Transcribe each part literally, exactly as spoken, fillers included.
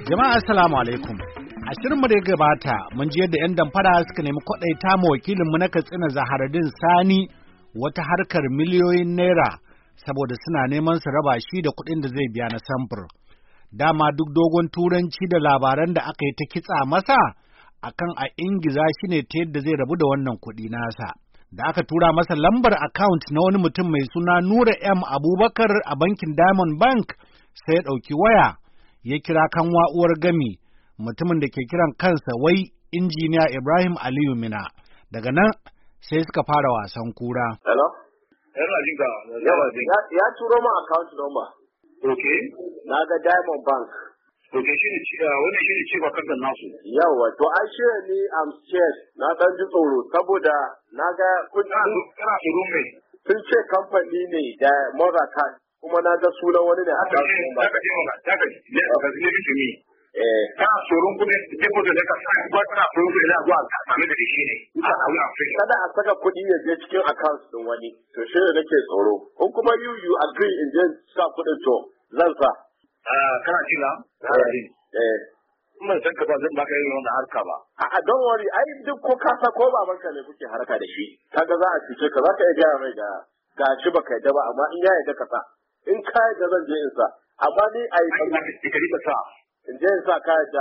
Jama'a assalamu alaikum. A shirinmu da ya gabata mun ji yadda 'yan damfara suka nemi kwaɗaita ma wakilinmu na Katsina Zaharaddin Sani wata harkar miliyoyin naira saboda suna neman su raba shi da kuɗin da zai biya na samfur. Dama duk dogon turanci da labaran da aka yi ta kitsa masa akan a ingiza shi ne ta yadda zai rabu da wannan kuɗi nasa. Da aka tura masa lambar account na wani mutum mai suna Nura M. Abubakar a bankin Diamond Bank sai ya ɗauki waya ya kira kanwa uwar gami mutumin da ke kiran kansa wai injiniya Ibrahim Aliyu Mina. Daga nan sai suka fara wasan kura. Hello? Yana jin ka. Ya, ya turo min account number. Okay. Na ga Diamond Bank. Okay, shi ne wani shi ne ci ba kankan nasu. Yawa, to an shirya ni am scared. Na dan ji tsoro saboda na ga kun Kana tsoro mai. sun ce kamfani ne da Mozakat kuma na ga sunan wani ne a Haka account ce, number. haka ce mana, haka ce, ne a kasi ne bisu ne. Eh, Kana tsoron kudin deposit da ka sa, ko kana tsoron kudin da zuwa sami da shi ne. A wurin Afirka. kada a saka kuɗi ya je cikin account din wani. To shi ne nake tsoro. In kuma you you agree in je sa kuɗin to zan sa. Ah, kana ji na? Kana ji. Eh. In ban san ka ba zan baka yin wannan harka ba. A'a don wari ai duk ko kasa ko babanka ne kuke harka da shi kaga za a cuce ka za ka iya gaya mai ga ga shi baka yadda ba amma in ya yadda ka sa in ka yadda zan je in sa amma ni a yi Ai, za ka rika sa. in je in sa ka yadda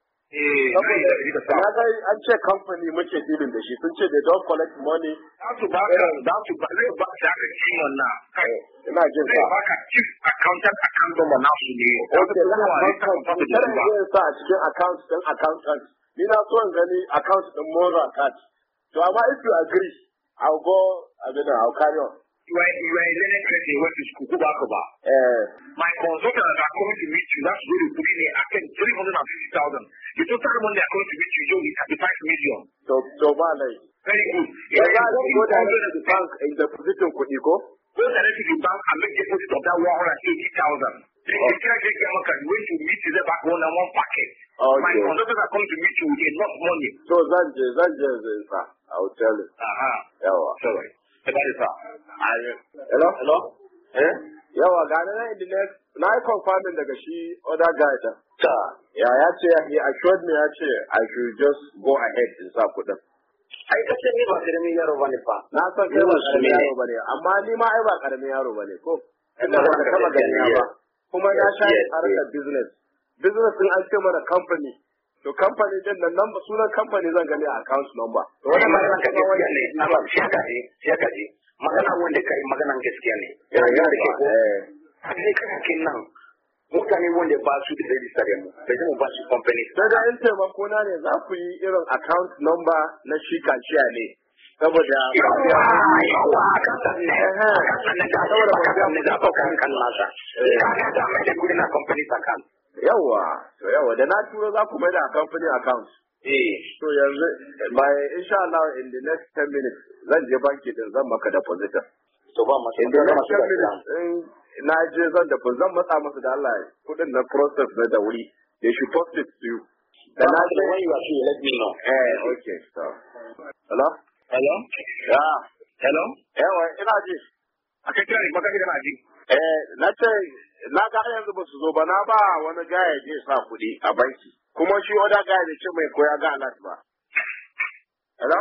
Eh, kai da rika sa. na ga an ce kamfani muke dilin da shi sun ce they don't collect money Za su baka, za su ba, zai ba ka haka ci wannan. Kai, eh, ina jin zai sa baka chief accountant account number nasu ne. okay na Kowa ne ka account fata da kada in ba. je in sa a cikin account din accountant ni na so in gani account din Moza card to amma if you agree I'll go I mean I'll carry on You are, you are a learning person, you went to school, go back over. eh My consultants are coming to meet you. That's really put in I think three hundred and fifty thousand. The total money they are going to meet you, Joe, is thirty-five million. to to ba lai Very good. ya za go su go da bank in depositin kuɗi ko Go directly to the bank and make deposit of that one hundred and eighty thousand. The Oh. secretary get your account, you went to meet you there back one and one packet. Okay. My consultants are coming to meet you with enough money. to zan je zan je zan sa I will tell you Uh-huh. yawa Sorry. That is all. hello Hello? eh yawa ga na nan inda na yi confirming daga shi other guy da Sir. ya ya ce he assured me ya ce I should just go ahead in sa kuɗin Ai, kace ni ba karamin yaro bane fa. na san kai ba karamin yaro bane amma ni ma ai ba karamin yaro bane ko ina ba ka taba gani ba kuma na sha Yes, harkar business business din an ce mana company to company din nan nan sunan company zan gani a account number to Wani wannan magana ma gaskiya ne, na ba shi haka ne, shi haka ne. Magana wanda kai maganan gaskiya ne. ya Yana ya da ke ko. eh Sai kana kin nan mutane wanda ba su da register da mu, bai zama ba su company. sai da in taimako na ne za ku yi irin account number na shi kaciya ne saboda Yawa, yawa, akan san ne. Akan san ne, saboda ba ka ne da kan kan nasa. Ina ga da mai da kudi na company account. yawa to yawa da na turo za ku mai da company account Eh, to yanzu by insha Allah in the next ten minutes zan je banki din zan maka deposit to ba masu in the magana next masu ten da minutes in na je zan da zan matsa musu da Allah kudin na process na da wuri they should post it to you da na je when you are free, let me know. eh okay so hello Hello? ya Hello? yawa ina ji Akai kira ne magana kana ji? eh na ce na ga yanzu ba su zo ba na ba wani gaya je sa kuɗi a banki kuma shi oda gaya da ce mai koya ga alat ba hello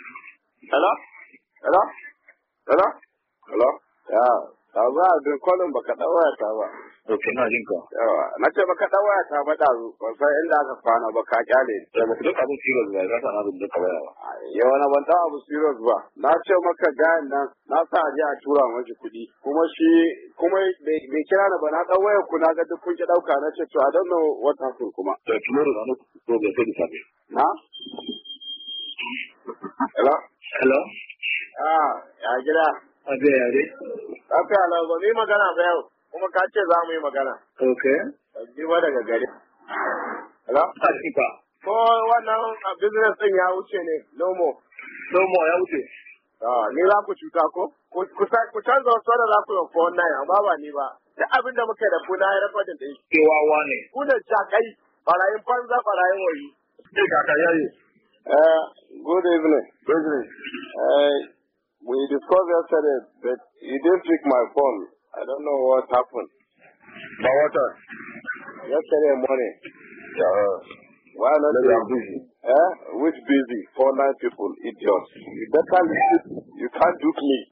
hello hello hello hello ya ta za a bin kolin baka ɗan waya ta ba Okay, na jin ka. yawa na ce baka ɗan waya ta ba ɗazu ban san inda aka kwana ba ka kyale ni. Da ba ku duka abin serious ba, za ta na da duka baya ba. yawa na ban taɓa abu serious ba na ce maka gayan nan na sa a je a tura mashi kuɗi kuma shi kuma bai kira ni ba na ɗan waya ku na ga duk kun ki ɗauka na ce to I don't know what happened kuma So tomorrow na nuku so bai sai da safe. na hello Hello? ah ya gida Abe yare? lafiya lau ba mu yi magana ba yau kuma ka ce za mu yi magana Okay. ban ji ba daga gari hello Asipa. ko wannan a business din ya wuce ne no more No more ya wuce. ah ni za ku cuta ko ku ku sa- ku canza wasu da za ku yi ko wannan amma ba ni ba duk abin da muka yi da ku na yi rakodin da shi Kewawa ne. ku da jakai barayin banza barayin wari Sai kaka yayi. uh good evening good evening uh, we discussed yesterday but you didn't pick my phone I don't know what happened Ba wata. yesterday morning Yeah. Why not? They are busy. Eh? Which busy? Four nine people, idiots. You better listen. You can't dupe me.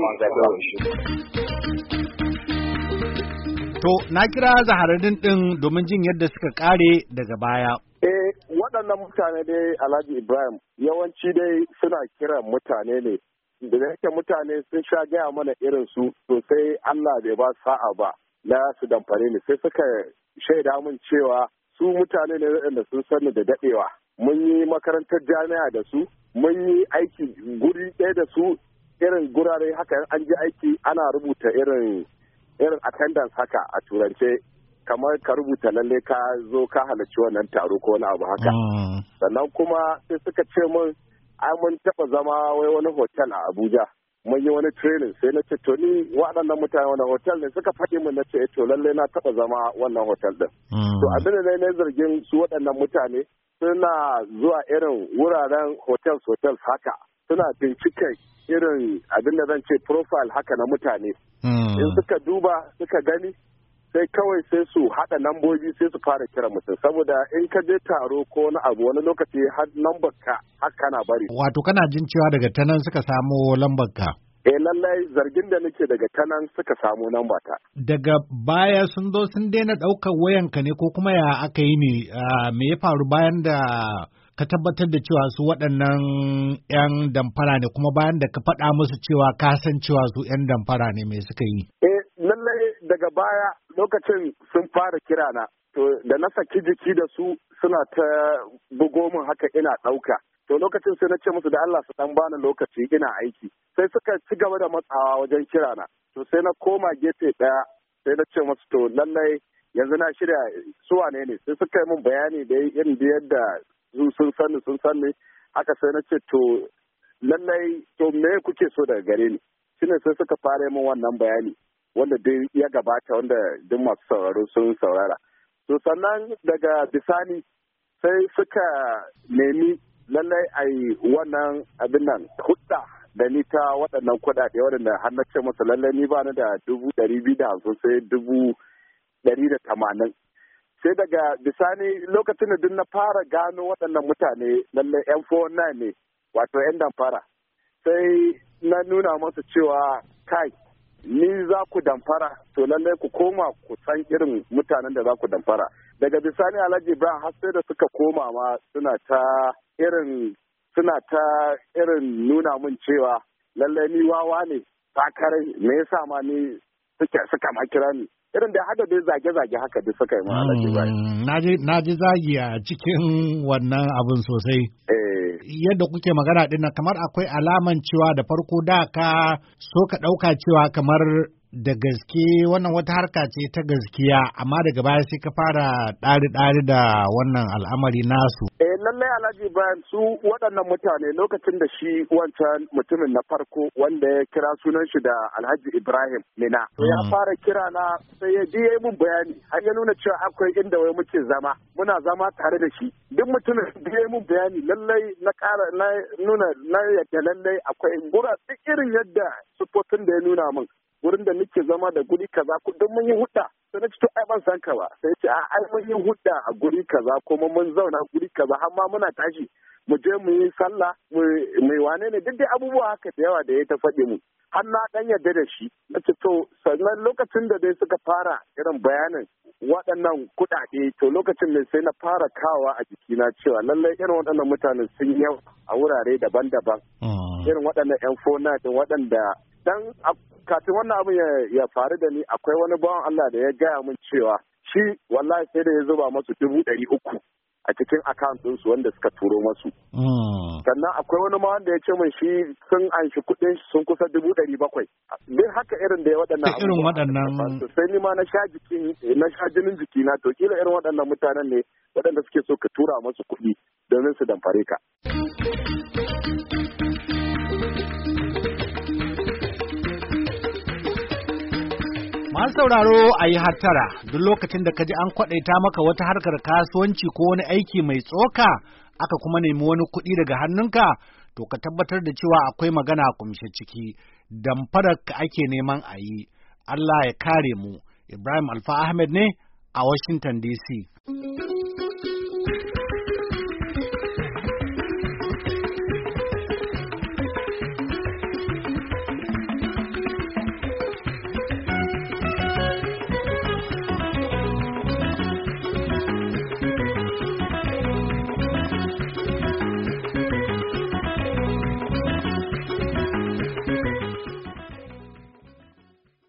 To, na kira Zaharaddin ɗin domin jin yadda suka ƙare daga baya. Eh, waɗannan mutane dai Alhaji Ibrahim yawanci dai suna kiran mutane ne. Da yake mutane sun sha gaya mana irin su sosai Allah bai ba sa'a ba na su damfare ni sai suka shaida mun cewa su mutane ne waɗanda sun sani da daɗewa. Mun yi makarantar jami'a da su, mun yi aiki guri ɗaya da su irin gurare haka an ji aiki ana rubuta irin irin attendance haka a turance kamar ka rubuta lalle ka zo ka halarci wannan taro ko wani abu haka. Sannan kuma sai suka ce mun ai mun taɓa zama wai wani hotel a Abuja. Mun yi wani training sai na ce to ni waɗannan mutane wani hotel ne suka faɗi mun na ce to lalle na taɓa zama wannan hotel din. To abin da na zargin su waɗannan mutane suna zuwa irin wuraren hotels hotels haka suna bincike irin abin da zan ce profile haka na mutane. In suka duba suka gani sai kawai sai su haɗa lambobi sai su fara kira mutum saboda in ka je taro ko wani abu wani lokaci har lambar ka haka na bari. Wato kana jin cewa daga tanan suka samo lambar ka? Eh lallai zargin da nake daga tanan suka samo lamba ta. Daga baya sun zo sun daina ɗaukar wayanka ne ko kuma ya aka yi ne me ya faru bayan da ka tabbatar da cewa su waɗannan 'yan damfara ne kuma bayan da ka faɗa musu cewa ka san cewa su 'yan damfara ne me suka yi? Eh lallai daga baya lokacin sun fara kira na to da na saki jiki da su suna ta bugo min haka ina ɗauka. To lokacin sai na ce musu da Allah su ɗan bani lokaci ina aiki. Sai suka ci gaba da matsawa wajen kira na. To sai na koma gefe ɗaya sai na ce musu to lallai yanzu na shirya su wane ne sai suka yi min bayani da irin da yadda sun sani sun sani haka sai na ce to lallai to me kuke so daga gare ni shine sai suka fara min wannan bayani wanda dai ya gabata wanda duk masu sauraro sun saurara. To sannan daga bisani sai suka nemi lallai a yi wannan abin nan hudda da ni ta waɗannan kuɗaɗe waɗanda har na ce masa lallai ni ba ni da dubu ɗari biyu da hamsin sai dubu ɗari da tamanin. Sai daga bisani lokacin da duk na fara gano waɗannan mutane lallai yan four one nine ne wato yan damfara. Sai na nuna masa cewa kai ni za ku damfara to lallai ku koma ku san irin mutanen da za ku damfara. Daga bisani Alhaji Ibrahim har sai da suka koma ma suna ta irin suna ta irin nuna min cewa lallai ni wawa ne takarai me yasa ma ni suke suka ma kira ni irin da hada dai zage-zage haka da suka yi ma Alhaji Ibrahim. Na ji zagi a cikin wannan abin sosai. Yadda kuke magana din kamar akwai alaman cewa da farko da ka so ka ɗauka cewa kamar da gaske wannan wata harka ce ta gaskiya amma daga baya sai ka fara ɗari-ɗari da wannan al'amari nasu. Eh lallai Alhaji Ibrahim su waɗannan mutane lokacin da shi wancan mutumin na farko wanda ya kira sunan shi da Alhaji Ibrahim Mina. To ya fara kira na sai ya je mun bayani har ya nuna cewa akwai inda wai muke zama muna zama tare da shi. Duk mutumin da ya mun bayani lallai na ƙara na nuna na yadda lallai akwai gura duk irin yadda sufofin da ya nuna min. Wurin da nake zama da guri kaza don mun yi hudda sai na ci to ai ban san ka ba sai ce a ai mun yi hudda a guri kaza kuma mun zauna guri kaza har ma muna tashi mu je mu yi sallah mu mai wane ne duk dai abubuwa haka da yawa da ya ta faɗi mu har na dan yarda da shi na ce to sannan lokacin da dai suka fara irin bayanin waɗannan kuɗaɗe to lokacin ne sai na fara kawa a jikina cewa lallai irin waɗannan mutanen sun yau a wurare daban-daban irin waɗannan yan fona din waɗanda dan kafin wannan abin ya faru da ni akwai wani bawan Allah da ya gaya min cewa shi wallahi sai da ya zuba masu dubu ɗari uku a cikin account ɗinsu wanda suka turo masu. Sannan akwai wani ma wanda ya ce min shi sun anshi kuɗin sun kusa dubu ɗari bakwai. Duk haka irin da ya waɗannan abubuwa. Irin waɗannan. Sai ni ma na sha jikin na sha jinin jikina to kila irin waɗannan mutanen ne waɗanda suke so ka tura masu kuɗi domin su damfare ka. Masu sauraro a yi hattara duk lokacin da ka ji an kwaɗaita maka wata harkar kasuwanci ko wani aiki mai tsoka aka kuma nemi wani kuɗi daga hannunka to ka tabbatar da cewa akwai magana kumshe ciki damfarar ka ake neman a yi. Allah ya kare mu. Ibrahim Alfa Ahmed ne a Washington D C